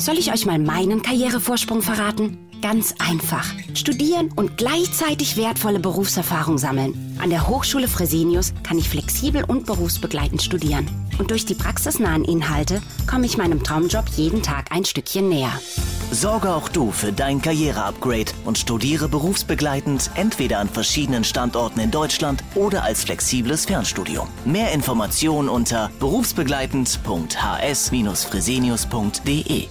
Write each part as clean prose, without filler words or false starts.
Soll ich euch mal meinen Karrierevorsprung verraten? Ganz einfach. Studieren und gleichzeitig wertvolle Berufserfahrung sammeln. An der Hochschule Fresenius kann ich flexibel und berufsbegleitend studieren. Und durch die praxisnahen Inhalte komme ich meinem Traumjob jeden Tag ein Stückchen näher. Sorge auch du für dein Karriereupgrade und studiere berufsbegleitend entweder an verschiedenen Standorten in Deutschland oder als flexibles Fernstudium. Mehr Informationen unter berufsbegleitend.hs-fresenius.de.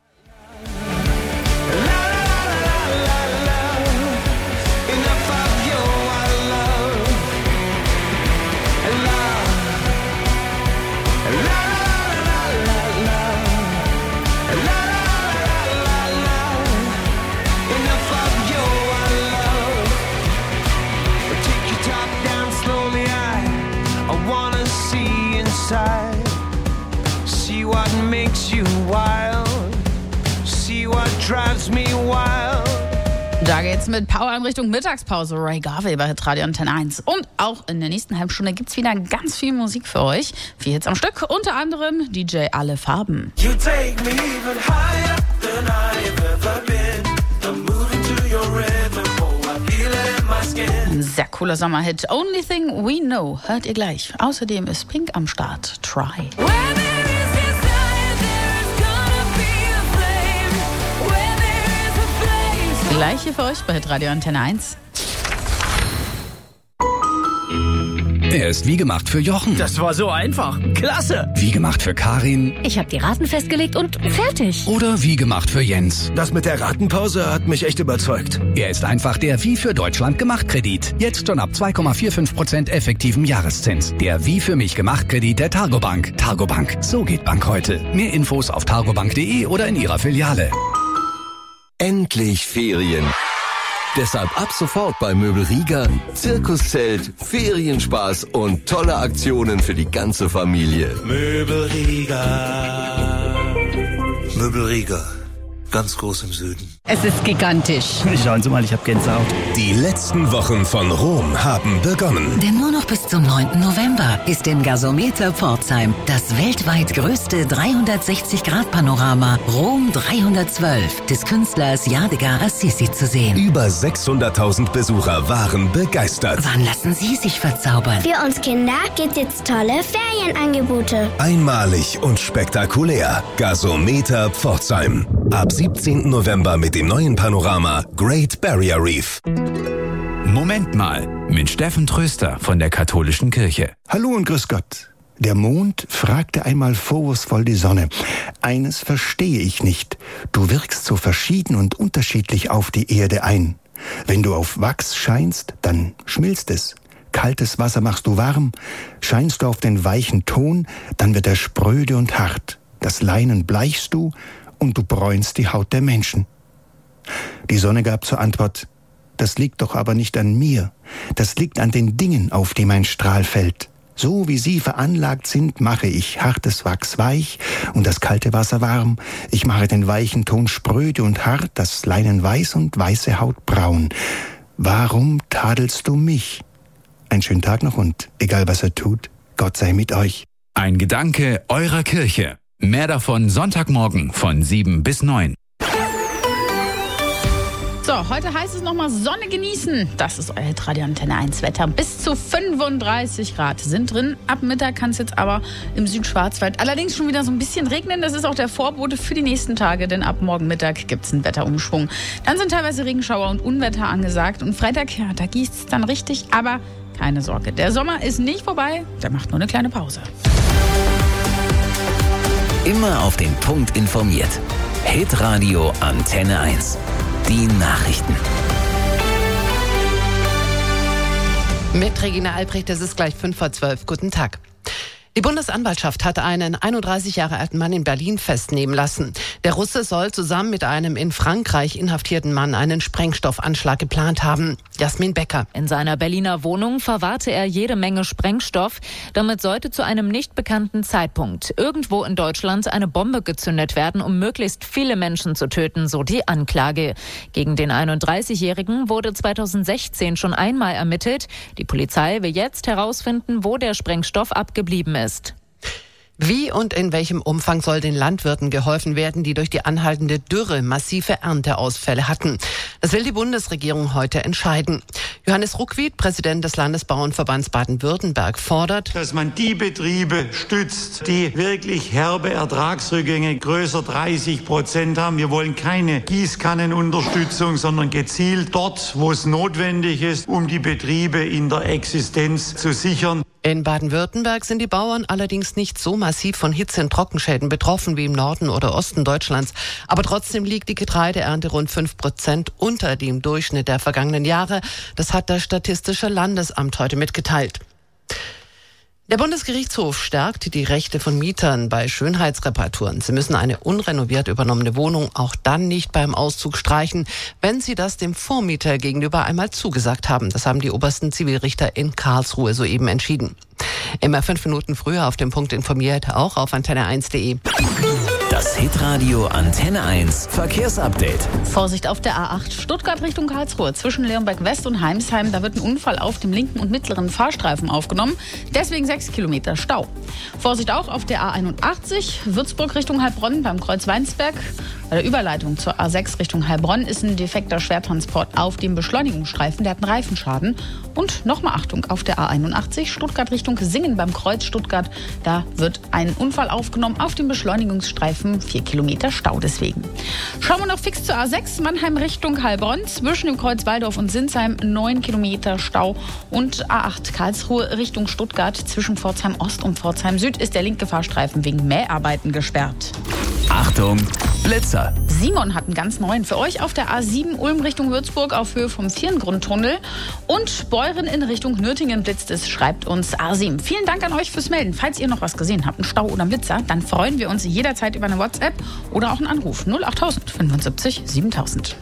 See what makes you wild. See what drives me wild. Da geht's mit Power in Richtung Mittagspause. Ray Garvey bei Radio Antenne 1. Und auch in der nächsten halben Stunde gibt's wieder ganz viel Musik für euch. 4 Hits am Stück, unter anderem DJ Alle Farben. You take me even higher than I've ever been. I'm moving to your rhythm. Oh, I feel it in my skin. Ein sehr cooler Sommerhit. Only Thing We Know. Hört ihr gleich. Außerdem ist Pink am Start. Try. Gleich hier für euch bei Radio Antenne 1. Er ist wie gemacht für Jochen. Das war so einfach. Klasse. Wie gemacht für Karin. Ich habe die Raten festgelegt und fertig. Oder wie gemacht für Jens. Das mit der Ratenpause hat mich echt überzeugt. Er ist einfach der Wie für Deutschland gemacht Kredit. Jetzt schon ab 2,45% effektivem Jahreszins. Der Wie für mich gemacht Kredit der Targobank. Targobank. So geht Bank heute. Mehr Infos auf targobank.de oder in ihrer Filiale. Endlich Ferien. Deshalb ab sofort bei Möbel Rieger Zirkuszelt, Ferienspaß und tolle Aktionen für die ganze Familie. Möbel Rieger. Möbel Rieger. Ganz groß im Süden. Es ist gigantisch. Schauen Sie mal, ich habe Gänsehaut. Die letzten Wochen von Rom haben begonnen. Denn nur noch bis zum 9. November ist im Gasometer Pforzheim das weltweit größte 360-Grad-Panorama Rom 312 des Künstlers Yadigar Assisi zu sehen. Über 600.000 Besucher waren begeistert. Wann lassen Sie sich verzaubern? Für uns Kinder gibt's jetzt tolle Ferienangebote. Einmalig und spektakulär. Gasometer Pforzheim. Ab 17. November mit dem neuen Panorama Great Barrier Reef. Moment mal, mit Steffen Tröster von der Katholischen Kirche. Hallo und grüß Gott. Der Mond fragte einmal vorwurfsvoll die Sonne. Eines verstehe ich nicht. Du wirkst so verschieden und unterschiedlich auf die Erde ein. Wenn du auf Wachs scheinst, dann schmilzt es. Kaltes Wasser machst du warm. Scheinst du auf den weichen Ton, dann wird er spröde und hart. Das Leinen bleichst du und du bräunst die Haut der Menschen. Die Sonne gab zur Antwort: Das liegt doch aber nicht an mir. Das liegt an den Dingen, auf die mein Strahl fällt. So wie sie veranlagt sind, mache ich hartes Wachs weich und das kalte Wasser warm. Ich mache den weichen Ton spröde und hart, das Leinen weiß und weiße Haut braun. Warum tadelst du mich? Einen schönen Tag noch und egal was er tut, Gott sei mit euch. Ein Gedanke eurer Kirche. Mehr davon Sonntagmorgen von 7 bis 9. So, heute heißt es nochmal Sonne genießen. Das ist euer Radio Antenne 1 Wetter. Bis zu 35 Grad sind drin. Ab Mittag kann es jetzt aber im Südschwarzwald allerdings schon wieder so ein bisschen regnen. Das ist auch der Vorbote für die nächsten Tage, denn ab morgen Mittag gibt es einen Wetterumschwung. Dann sind teilweise Regenschauer und Unwetter angesagt. Und Freitag, ja, da gießt es dann richtig. Aber keine Sorge, der Sommer ist nicht vorbei. Der macht nur eine kleine Pause. Immer auf den Punkt informiert. Hitradio Antenne 1. Die Nachrichten. Mit Regina Albrecht, es ist gleich 11:55. Guten Tag. Die Bundesanwaltschaft hat einen 31 Jahre alten Mann in Berlin festnehmen lassen. Der Russe soll zusammen mit einem in Frankreich inhaftierten Mann einen Sprengstoffanschlag geplant haben. Jasmin Becker. In seiner Berliner Wohnung verwahrte er jede Menge Sprengstoff. Damit sollte zu einem nicht bekannten Zeitpunkt irgendwo in Deutschland eine Bombe gezündet werden, um möglichst viele Menschen zu töten, so die Anklage. Gegen den 31-Jährigen wurde 2016 schon einmal ermittelt. Die Polizei will jetzt herausfinden, wo der Sprengstoff abgeblieben ist. Wie und in welchem Umfang soll den Landwirten geholfen werden, die durch die anhaltende Dürre massive Ernteausfälle hatten? Das will die Bundesregierung heute entscheiden. Johannes Ruckwied, Präsident des Landesbauernverbands Baden-Württemberg, fordert, dass man die Betriebe stützt, die wirklich herbe Ertragsrückgänge größer 30% haben. Wir wollen keine Gießkannenunterstützung, sondern gezielt dort, wo es notwendig ist, um die Betriebe in der Existenz zu sichern. In Baden-Württemberg sind die Bauern allerdings nicht so massiv von Hitze- und Trockenschäden betroffen wie im Norden oder Osten Deutschlands. Aber trotzdem liegt die Getreideernte rund 5% unter dem Durchschnitt der vergangenen Jahre. Das hat das Statistische Landesamt heute mitgeteilt. Der Bundesgerichtshof stärkt die Rechte von Mietern bei Schönheitsreparaturen. Sie müssen eine unrenoviert übernommene Wohnung auch dann nicht beim Auszug streichen, wenn sie das dem Vormieter gegenüber einmal zugesagt haben. Das haben die obersten Zivilrichter in Karlsruhe soeben entschieden. Immer 5 Minuten früher auf den Punkt informiert, auch auf antenne1.de. Das Hitradio Antenne 1 Verkehrsupdate. Vorsicht auf der A8 Stuttgart Richtung Karlsruhe. Zwischen Leonberg West und Heimsheim, da wird ein Unfall auf dem linken und mittleren Fahrstreifen aufgenommen. Deswegen 6 Kilometer Stau. Vorsicht auch auf der A81 Würzburg Richtung Heilbronn beim Kreuz Weinsberg. Bei der Überleitung zur A6 Richtung Heilbronn ist ein defekter Schwertransport auf dem Beschleunigungsstreifen. Der hat einen Reifenschaden. Und nochmal Achtung auf der A81 Stuttgart Richtung Singen beim Kreuz Stuttgart. Da wird ein Unfall aufgenommen auf dem Beschleunigungsstreifen. 4 Kilometer Stau deswegen. Schauen wir noch fix zur A6 Mannheim Richtung Heilbronn. Zwischen dem Kreuz Waldorf und Sinsheim 9 Kilometer Stau. Und A8 Karlsruhe Richtung Stuttgart. Zwischen Pforzheim Ost und Pforzheim Süd ist der linke Fahrstreifen wegen Mäharbeiten gesperrt. Achtung, Blitzer. Simon hat einen ganz neuen für euch auf der A7 Ulm Richtung Würzburg auf Höhe vom Vierengrundtunnel. Und Beuren in Richtung Nürtingen blitzt es, schreibt uns A7. Vielen Dank an euch fürs Melden. Falls ihr noch was gesehen habt, einen Stau oder einen Blitzer, dann freuen wir uns jederzeit über eine WhatsApp oder auch einen Anruf 08000 75 7000.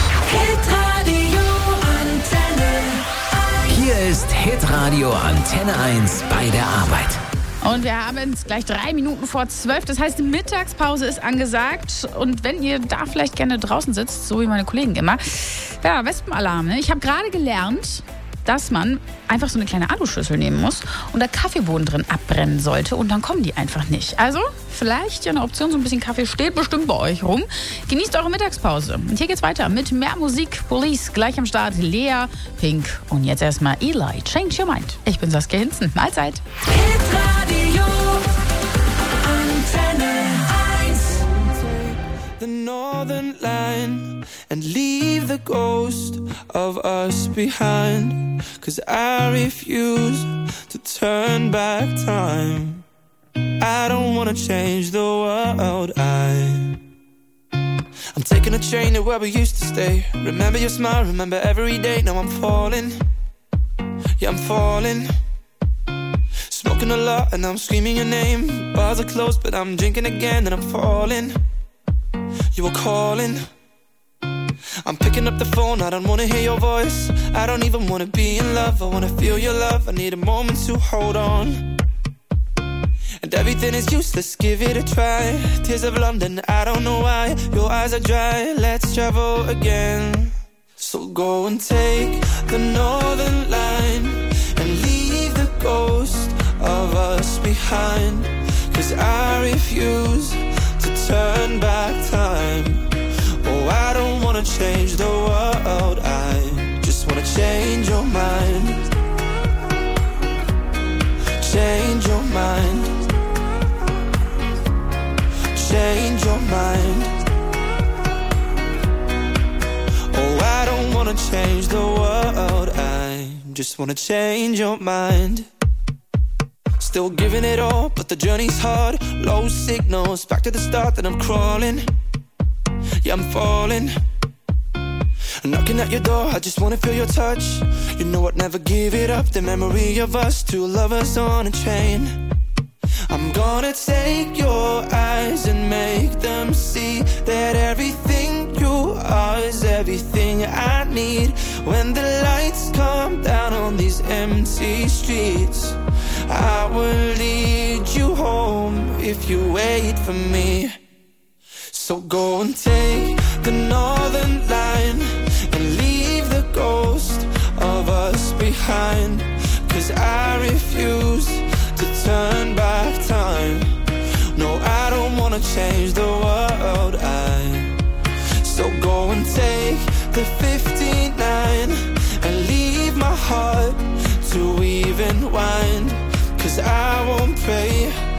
Hier ist Hitradio Antenne 1 bei der Arbeit. Und wir haben jetzt gleich 3 Minuten vor 12. Das heißt, Mittagspause ist angesagt. Und wenn ihr da vielleicht gerne draußen sitzt, so wie meine Kollegen immer, ja, Wespenalarm. Ne? Ich habe gerade gelernt, dass man einfach so eine kleine Aluschüssel nehmen muss und da Kaffeebohnen drin abbrennen sollte und dann kommen die einfach nicht. Also vielleicht ja eine Option, so ein bisschen Kaffee steht bestimmt bei euch rum. Genießt eure Mittagspause. Und hier geht's weiter mit mehr Musik. Police gleich am Start. Lea, Pink und jetzt erstmal Eli. Change Your Mind. Ich bin Saskia Hinzen. Mahlzeit. Hitradio Antenne 1. The northern line and leave the ghost of us behind, 'cause I refuse to turn back time. I don't wanna change the world. I'm taking a train to where we used to stay. Remember your smile, remember every day. Now I'm falling, yeah I'm falling. Smoking a lot and I'm screaming your name. Bars are closed but I'm drinking again and I'm falling. You were calling, I'm picking up the phone, I don't wanna hear your voice. I don't even wanna be in love, I wanna feel your love. I need a moment to hold on. And everything is useless, give it a try. Tears of London, I don't know why. Your eyes are dry, let's travel again. So go and take the northern line and leave the ghost of us behind. 'Cause I refuse to turn back time. Oh, I don't wanna change the world, I just wanna change your mind. Change your mind. Change your mind. Oh, I don't wanna change the world, I just wanna change your mind. Still giving it all, but the journey's hard. Low signals, back to the start, then I'm crawling. Yeah, I'm falling. Knocking at your door, I just wanna feel your touch. You know I'd never give it up, the memory of us, two lovers on a train. I'm gonna take your eyes and make them see that everything you are is everything I need. When the lights come down on these empty streets, I will lead you home if you wait for me. So go and take the northern line and leave the ghost of us behind. 'Cause I refuse to turn back time. change the world. So go and take the 59 and leave my heart to even wind. 'Cause I won't pray